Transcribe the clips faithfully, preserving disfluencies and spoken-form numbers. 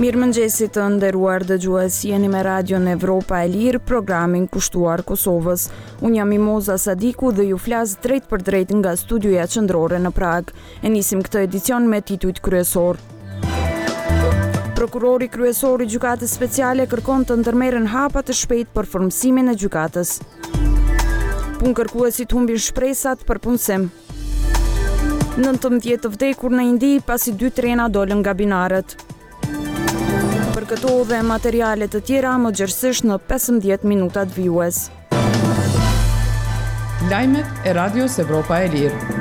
Mirëmëngjesi të nderuar dëgjues, jeni me Radion Evropa e Lirë, programin kushtuar Kosovës. Unë jam Mimoza Sadiku dhe ju flas drejt për drejt nga studioja qendrore në Prag. E nisim këtë edicion me titujt kryesor. Prokurori kryesor i gjykatës speciale kërkon të ndërmerren hapa të shpejt për formësimin e gjykatës. Punë-kërkuesit humbin shpresat për punësim. nëntëmbëdhjetë të vdekur në Indi pasi dy trena dolën nga binarët. Për këto dhe materiale të tjera më gjerësisht në pesëmbëdhjetë minutat vijues. Lajmet e Radios Evropa e Lirë.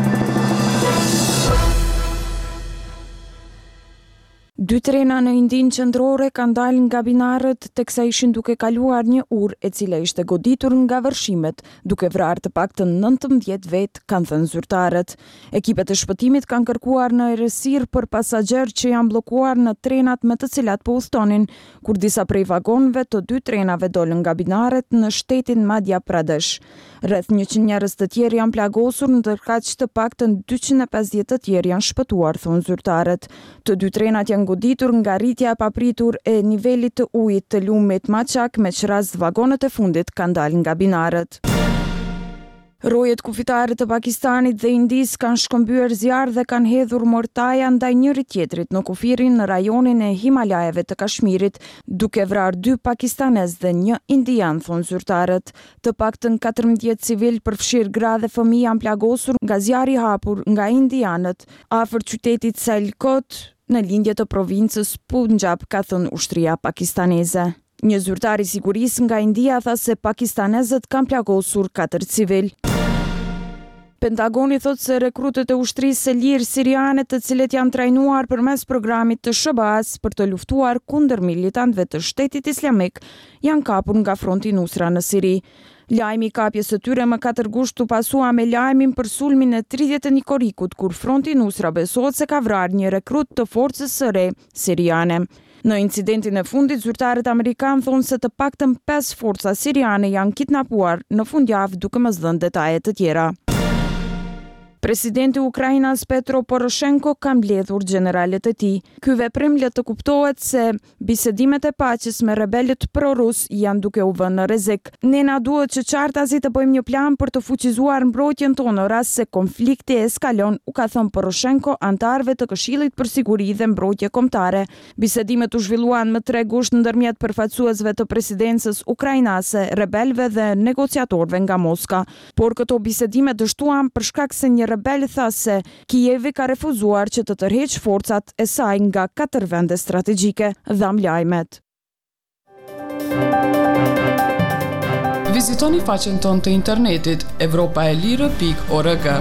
Dy trena në Indin qendrore kanë dalë nga binarët teksa ishin duke kaluar një urë e cila ishte goditur nga vërshimet, duke vrarë të paktën nëntëmbëdhjetë vetë, kanë thënë zyrtarët. Ekipet e shpëtimit kanë kërkuar në errësirë për pasagjerë që janë bllokuar në trenat me të cilat po udhtonin, kur disa prej vagonëve të dy trenave dolën nga binarët në shtetin Madhya Pradesh. Rreth njëqind njerëz të tjerë janë plagosur, ndërkaq të paktën dyqind e pesëdhjetë të tjerë janë shpëtuar, thonë zyrtarët. Të dy trenat janë goditur nga rritja e papritur e nivelit të ujit të lumit Machak, me që rast vagonët e fundit kanë dalë nga binarët. Rojet kufitare të Pakistanit dhe Indis kanë shkëmbyer zjarr dhe kanë hedhur mortaja ndaj njëri tjetrit në kufirin në rajonin e Himalajeve të Kashmirit, duke vrarë dy pakistanez dhe një indian, thonë zyrtarët. Të paktën katërmbëdhjetë civil përfshirë gra dhe fëmijë janë plagosur nga zjarri i hapur nga indianët afër qytetit Sialkot në lindje të provincës Punjab, ka thënë ushtria pakistaneze. Një zyrtar i sigurisë nga India tha se pakistanezët kanë plagosur katër civil. Pentagoni thot se rekrutët e ushtrisë së lirë siriane, të cilët janë trajnuar përmes programit të S B A-s për të luftuar kundër militantëve të Shtetit Islamik, janë kapur nga fronti Nusra në Siri. Lajmi i kapjes së tyre më katër gusht u pasua me lajmin për sulmin e tridhjetë e një korikut, kur fronti Nusra besohet se ka vrarë një rekrut të forcës së re siriane. Në incidentin e fundit, zyrtarët amerikanë thonë se të paktën pesë forca siriane janë kidnapuar në fundjavë, duke mos dhënë detaje të tjera. Presidenti i Ukrainës Petro Poroshenko ka mbledhur generalet e tij. Ky veprim le të kuptohet se bisedimet e paqes me rebelët pro-rus janë duke u vënë në rrezik. Ne na duhet që qartazi të bëjmë një plan për të fuqizuar mbrojtjen tonë në rast se konflikti eskalon, u ka thënë Poroshenko antarëve të Këshillit për Siguri dhe Mbrojtje Kombëtare. Bisedimet u zhvilluan më tre gusht ndërmjet përfaqësuesve të presidencës ukrainase, rebelëve dhe negociatorëve nga Moska. Por këto bisedime dështuan për shkak se një rebel tha se Kijevi ka refuzuar që të tërheq forcat e saj nga katër vende strategjike, dham lajmet. Vizitoni faqen tonë të internetit evropa e lirë pikë org.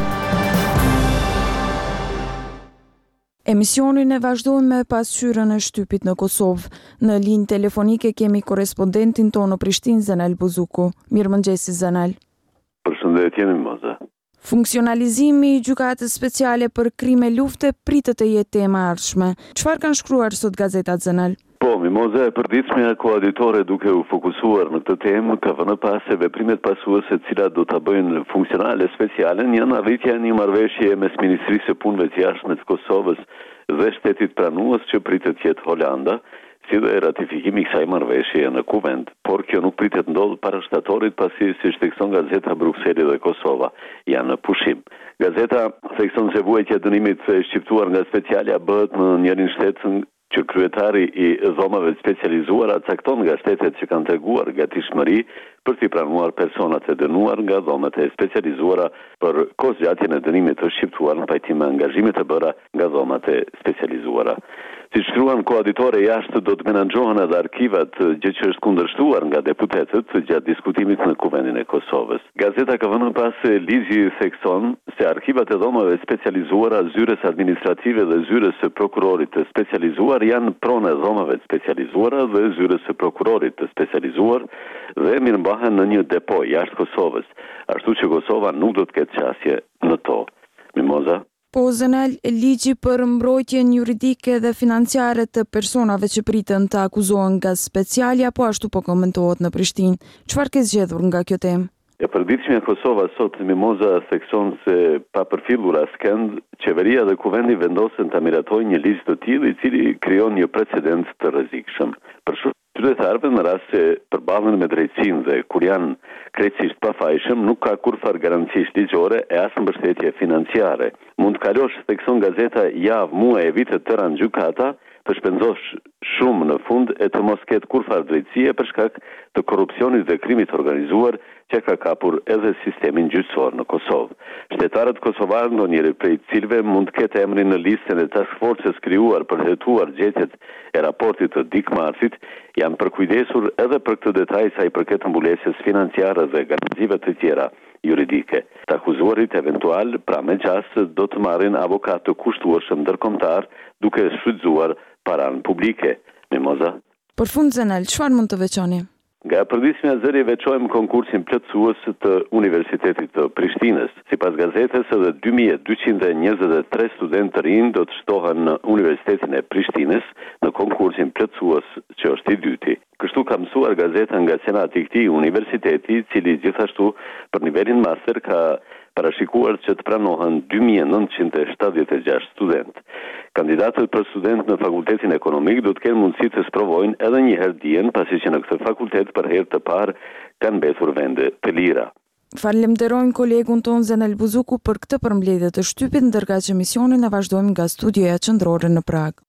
Emisionin e vazhdojmë me pasqyrën e shtypit në Kosovë. Në linjë telefonike kemi korrespondentin tonë në Prishtinë, Zenel Buzuku. Mirëmëngjesi Zenel. Përshëndetje Mimoza. Funksionalizimi i gjykatës speciale për krime lufte pritet të jetë tema e ardhshme. Çfarë kanë shkruar sot gazetat, Zenel? Po, Mimoza, e përditshmja koauditore duke u fokusuar në këtë temë ka vënë pas se veprimet pasuese të cilat do ta bëjnë funksionale speciale janë arritja e një marrëveshje mes Ministrisë së Punëve të Jashtme të Kosovës dhe shtetit pranues që pritet të jetë Holanda, si dhe ratifikimi i kësaj marrëveshje në Kuvend, por kjo nuk pritet ndodh para shtatorit pasi, siç thekson gazeta, Brukseli dhe Kosova janë në pushim. Gazeta thekson se vuajtja e dënimit shqiptuar nga specialja bëhet në njërin shtet që kryetari i dhomave specializuara cakton nga shtetet që kanë treguar gatishmëri për t'i pranuar personat e dënuar nga dhomat e specializuara për kohëzgjatjen e dënimit të shqiptuar në pajtim me angazhimet e bëra nga dhomat e specializuara. Si shkruan koauditore jashtë, do të menaxhohen edhe arkivat, gjë që është kundërshtuar nga deputetët gjatë diskutimit në Kuvendin e Kosovës. Gazeta ka vënë pas se ligji thekson se arkivat e dhomave specializuara, zyres administrative dhe zyres së prokurorit të specializuar janë pronë e dhomave specializuara dhe zyres së prokurorit të specializuar dhe mirëmbahen në një depo jashtë Kosovës, ashtu që Kosova nuk do të ketë qasje në to. Mimoza? Po, Zenel, ligji për mbrojtjen juridike dhe financiare të personave që pritën të akuzohen nga specialja, po ashtu po komentohet në Prishtinë. Çfarë ke zgjedhur nga kjo temë? E përditshmja Kosova sot Mimoza thekson se pa përfillur askënd, qeveria dhe kuvendi vendosen ta miratojnë një ligj të tillë i cili krijon një precedent të rrezikshëm. Për shumë qytetarëve në rast se përballen me drejtësinë dhe kur janë krejtësisht pafajshëm, nuk ka kurfar garancish ligjore e as mbështetje financiare. Mund të kalosh, thekson gazeta, javë, muaj e vite tëra në gjykata, të shpenzosh shumë në fund e të mos ketë kurfar drejtësie për shkak të korrupsionit dhe krimit organizuar që ka kapur edhe sistemin gjyqësor në Kosovë. Shtetarët kosovarë, ndonjëri prej cilëve mund të ketë emrin në listën e task forces krijuar për hetuar gjetjet e raportit të Dik Marsit, janë përkujdesur edhe për këtë detaj sa i përket mbulesjes financiare dhe garancive të tjera juridike. Të akuzuarit eventual, pra me qasë, do të marrin avokat të kushtueshëm ndërkombëtar duke shfrytzuar paranë publike. Mimoza. Për fund Zenel, çfarë mund të veçoni? Nga përditshmja zëri veçojmë konkursin plotësues të Universitetit të Prishtinës. Sipas gazetës, edhe dy mijë e dyqind e njëzet e tre studentë të rinj do të shtohen në Universitetin e Prishtinës në konkursin plotësues që është i dyti. Kështu ka mësuar gazeta nga senati i këtij universiteti, i cili gjithashtu për nivelin master ka parashikuar që të pranohen dy mijë e nëntëqind e shtatëdhjetë e gjashtë studentë. Kandidatët për student në fakultetin ekonomik do të kenë mundësi të sprovojnë edhe një herë dijen, pasi që në këtë fakultet për herë të parë kanë mbetur vende të lira. Falenderojmë kolegun ton Zenel Buzuku për këtë përmbledhje të shtypit, ndërkaq që emisionin e vazhdojmë nga studioja qendrore në Prag.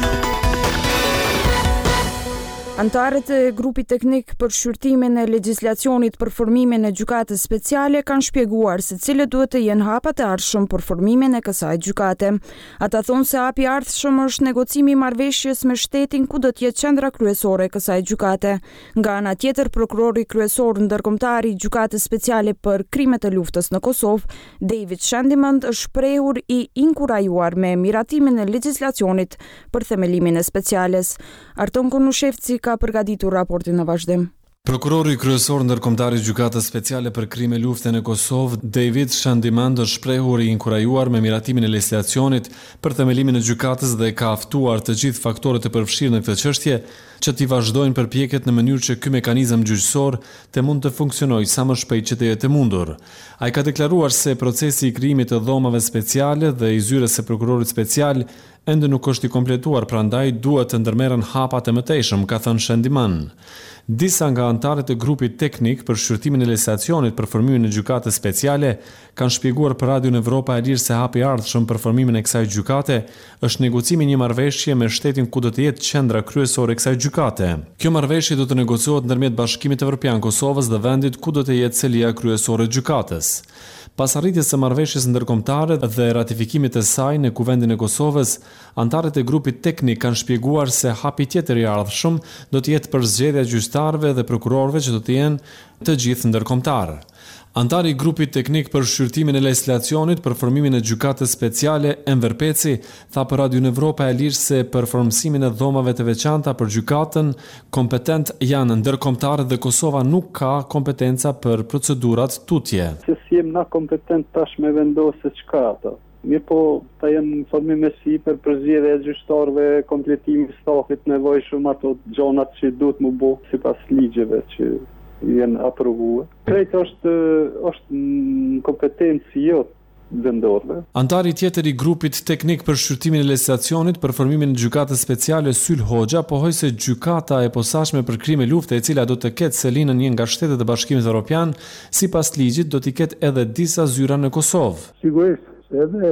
Antarët e grupit teknik për shqyrtimin e legjislacionit për formimin e gjykatës speciale kanë shpjeguar se cilët duhet të jenë hapat e ardhshëm për formimin e kësaj gjykate. Ata thonë se hapi i ardhshëm është negocimi i marrëveshjes me shtetin ku do të jetë qendra kryesore e kësaj gjykate. Nga ana tjetër, prokurori kryesor ndërkombëtar i gjykatës speciale për krimet e luftës në Kosovë, David Shandimand, është shprehur i inkurajuar me miratimin e legjislacionit për themelimin e speciales. Arton Konushevci ka përgatitur raportin në vazhdim. Prokurori kryesor ndërkombëtar i gjykatës speciale për krime lufte në Kosovë, David Shandimand, është shprehur i inkurajuar me miratimin e legjislacionit për themelimin e gjykatës dhe ka ftuar të gjithë faktorët e përfshirë në këtë çështje që t'i vazhdojnë përpjekjet në mënyrë që ky mekanizëm gjyqësor të mund të funksionojë sa më shpejt që të jetë e mundur. Ai ka deklaruar se procesi i krijimit të dhomave speciale dhe i zyrës së prokurorit special ende nuk është i kompletuar, prandaj duhet të ndërmerren hapa të mëtejshëm, ka thënë Shandimand. Disa nga antarët e grupit teknik për shqyrtimin e legjislacionit për formimin e gjykatës speciale kanë shpjeguar për Radion Evropa e Lirë se hapi i ardhshëm për formimin e kësaj gjykate është negocimi i një marrëveshje me shtetin ku do të jetë qendra kryesore e kësaj gjykate. Kjo marrëveshje do të negociohet ndërmjet Bashkimit Evropian Kosovës dhe vendit ku do të jetë selia kryesore e gjykatës. Pas arritjes së marrëveshjes ndërkombëtare dhe ratifikimit të saj në Kuvendin e Kosovës, antarët e grupit teknik kanë shpjeguar se hapi tjetër i ardhshëm do të jetë për zgjedhja e gjyqtarëve dhe prokurorëve që do të jenë të gjithë ndërkombëtar. Antari i grupit teknik për shqyrtimin e legjislacionit për formimin e gjykatës speciale, Enver Peci, tha për Radion Evropa e Lirë se për formësimin e dhomave të veçanta për gjykatën kompetent janë ndërkombëtarët dhe Kosova nuk ka kompetenca për procedurat tutje. Se si jem na kompetent tash me vendosë çka ato. Mirë po, ta jenë formim e sipër për zgjedhje e gjyqtarëve, kompletimi i stafit nevojshëm, ato gjonat që duhet mu bo sipas ligjeve që jenë aprovuar. Krejt është, është në kompetencë jo vendorëve. Antari tjetër i grupit teknik për shqyrtimin e legjislacionit për formimin e gjykatës speciale Syl Hoxha pohoi se gjykata e posaçme për krime lufte, e cila do të ketë selinën një nga shtetet e Bashkimit Evropian, sipas ligjit do t'i ketë edhe disa zyra në Kosovë. Sigurisht se edhe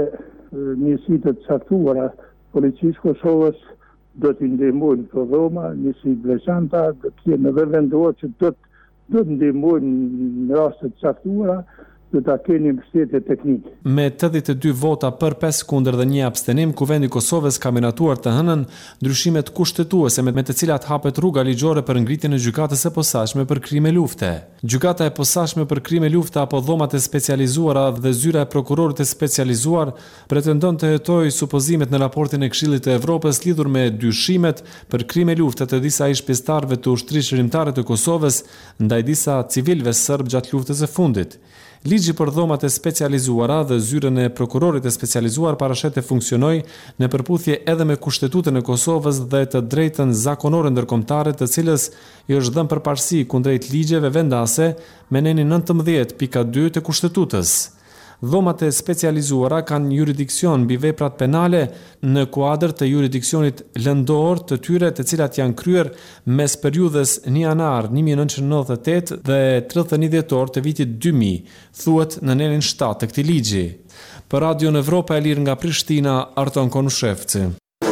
njësitë të caktuara policisë Kosovës do t'i ndihmojnë këto dhoma, njësi veçanta do të jenë edhe vendorë që do të do të ndihmojnë në raste të caktuara, do ta keni mbështetje teknike. Me tetëdhjetë e dy vota për pesë kundër dhe një abstenim, Kuvendi i Kosovës ka miratuar të hënën ndryshimet kushtetuese me të cilat hapet rruga ligjore për ngritjen e gjykatës së posaçme për krime lufte. Gjykata e posaçme për krime lufte apo dhomat e specializuara dhe zyra e prokurorit të specializuar pretendon të hetojë supozimet në raportin e Këshillit të Evropës lidhur me dyshimet për krime lufte të disa ish pjesëtarëve të ushtrisë shërimtare të Kosovës ndaj disa civilëve serb gjatë luftës së fundit. Ligji ligji për dhomat e specializuara dhe zyrën e prokurorit e specializuar parashet të funksionojë në përputhje edhe me Kushtetutën e Kosovës dhe të drejtën zakonore ndërkombëtare, të cilës i është dhënë përparësi kundrejt ligjeve vendase me nenin nëntëmbëdhjetë pikë dy të Kushtetutës. Dhomat e specializuara kanë jurisdiksion mbi veprat penale në kuadër të jurisdiksionit lëndor të tyre, të cilat janë kryer mes periudhës një janar një mijë nëntëqind e nëntëdhjetë e tetë dhe tridhjetë e një dhjetor të vitit dy mijë, thuhet në nenin shtatë të këtij ligji. Për Radion Evropa e Lirë nga Prishtina, Arton Konushevci.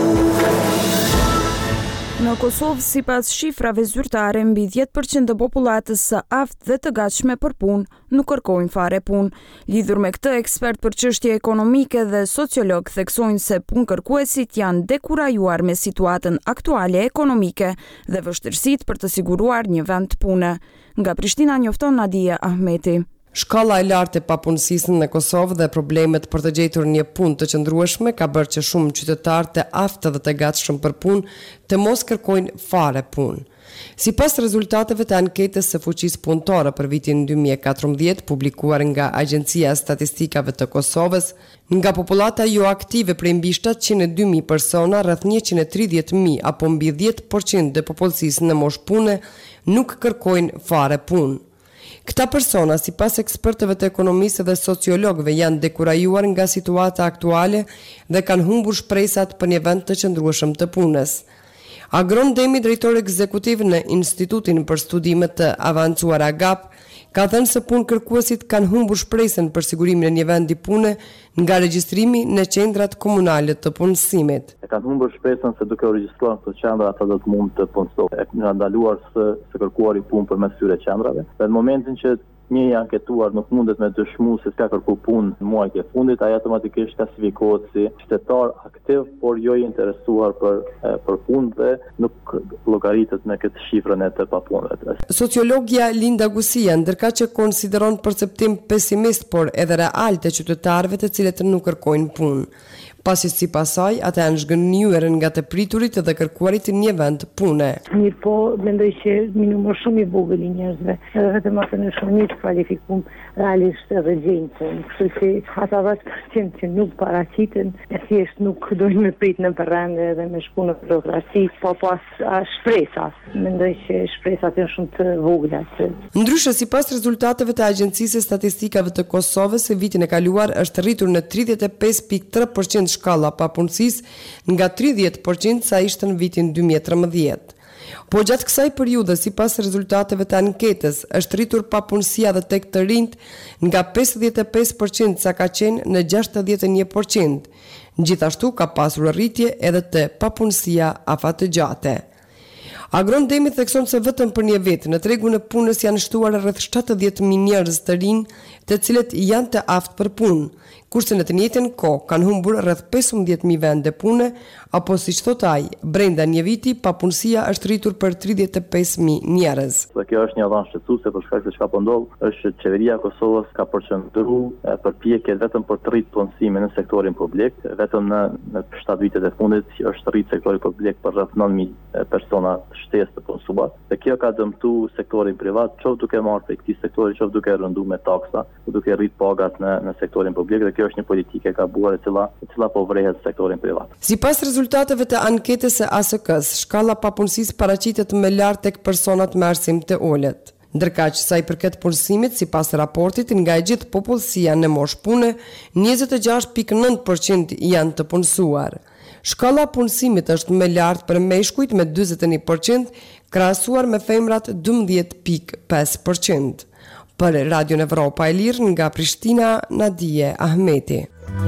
Në Kosovë, sipas shifrave zyrtare, mbi dhjetë përqind të popullatës së aftë dhe të gatshme për punë nuk kërkojnë fare punë. Lidhur me këtë, ekspert për çështje ekonomike dhe sociolog theksojnë se punëkërkuesit janë dekurajuar me situatën aktuale ekonomike dhe vështirësitë për të siguruar një vend pune. Nga Prishtina njofton Nadia Ahmeti. Shkalla e lartë e papunësisë në Kosovë dhe problemet për të gjetur një punë të qëndrueshme ka bërë që shumë qytetarë të aftë dhe të gatshëm për punë të mos kërkojnë fare punë. Sipas rezultateve të anketës së fuqisë punëtore për vitin dy mijë e katërmbëdhjetë, publikuar nga Agjencia e Statistikave të Kosovës, nga popullata jo aktive prej mbi shtatëqind e dy mijë persona, rreth njëqind e tridhjetë mijë apo mbi dhjetë përqind të popullsisë në moshë pune nuk kërkojnë fare punë. Këta persona, sipas ekspertëve të ekonomisë dhe sociologëve, janë dekurajuar nga situata aktuale dhe kanë humbur shpresat për një vend të qëndrueshëm të punës. Agron Demi, drejtor ekzekutiv në Institutin për Studime të Avancuara G A P, ka thënë se punëkërkuesit kanë humbur shpresën për sigurimin e një vendi pune nga regjistrimi në qendrat komunale të punësimit. E kanë humbur shpresën se duke u regjistruar në qendra ata do të mund të punësojnë. E kanë ndaluar së, së kërkuari punë përmes këtyre qendrave. Dhe në momentin që një i anketuar nuk mundet me dëshmu se s'ka kërku punë në muajt e fundit, ai automatikisht klasifikohet si qytetar aktiv, por jo i interesuar për, për punë dhe nuk llogaritet në këtë shifrën e të papunëve. Sociologja Linda Gusia, ndërka që konsideron perceptim pesimist, por edhe real të qytetarëve të cilët nuk kërkojnë punë. Pasi sipas saj, ata janë zhgënjur nga të priturit dhe kërkuarit në një vend pune. Mirë po, mendoj që një numër shumë i vogël i njerëzve, edhe vetëm ata në shumë të kualifikum realisht edhe gjejnë. Kështu që ata vetë përqend që nuk paraqiten, e thjesht nuk dojnë me prit në perrende dhe me shku në burokraci, po pas shpresas. Mendoj që shpresat janë shumë të vogla. Ndryshe, sipas rezultateve të Agjencisë së Statistikave të Kosovës, vitin e kaluar është rritur në tridhjetë e pesë pikë tre përqind shkalla papunësisë nga tridhjetë përqind sa ishte në vitin dy mijë e trembëdhjetë. Po gjatë kësaj periudhe, sipas rezultateve të anketës, është rritur papunësia dhe tek të rinjt nga pesëdhjetë e pesë përqind sa ka qenë në gjashtëdhjetë e një përqind. Gjithashtu ka pasur rritje edhe të papunësia afatëgjate. Agron Demi thekson se vetëm për një vit në tregun e punës janë shtuar rreth shtatëdhjetë mijë njerëz të rinj, të cilët janë të aftë për punë, kurse në të njëjtën kohë kanë humbur rreth pesëmbëdhjetë mijë vende pune, apo siç thot ai, brenda një viti papunësia është rritur për tridhjetë e pesë mijë njerëz. Dhe kjo është një dhënë shqetësuese për shkak se çka po ndodh, është që qeveria e Kosovës ka përqendruar përpjekjet vetëm për të rritur punësimin në sektorin publik, vetëm në në shtatë vitet e fundit është rrit sektori publik për rreth nëntë mijë persona shtesë të punësuar. Dhe kjo ka dëmtuar sektorin privat, qoftë duke marrë prej këtij sektori, qoftë duke rënduar me taksa, duke rrit pagat në në sektorin publik, dhe kjo është një politikë e gabuar e cila e cila po vrehet sektorin privat. Sipas rezultateve të anketës së A S K-s, shkalla papunësisë paraqitet më lart tek personat me arsim të ulët. Ndërkaq sa i përket punësimit, sipas raportit, nga e gjithë popullsia në moshë pune, njëzet e gjashtë pikë nëntë përqind janë të punësuar. Shkalla punësimit është më lartë për meshkujt me dyzet e një përqind, krahasuar me femrat dymbëdhjetë pikë pesë përqind. Për Radion Evropa e Lirë nga Prishtina, Nadia Ahmeti.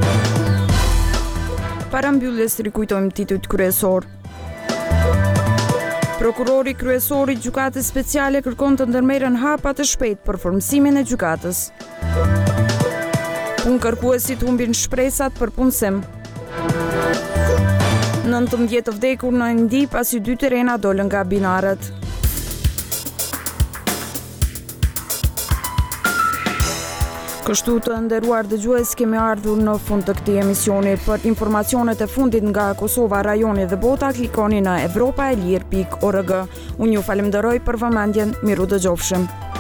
Para mbylljes rikujtojmë titujt kryesor. Prokurori kryesor i gjykatës speciale kërkon të ndërmerren hapa të shpejtë për formësimin e gjykatës. Punëkërkuesit humbin shpresat për punësim. nëntëmbëdhjetë të vdekur në Indi pasi dy terena dolën nga binarët. Kështu të nderuar dëgjues, kemi ardhur në fund të këtij emisioni. Për informacionet e fundit nga Kosova, rajoni dhe bota, klikoni në evropaelir pikë org. Unë ju falenderoj për vëmendjen, miru dëgjofshim.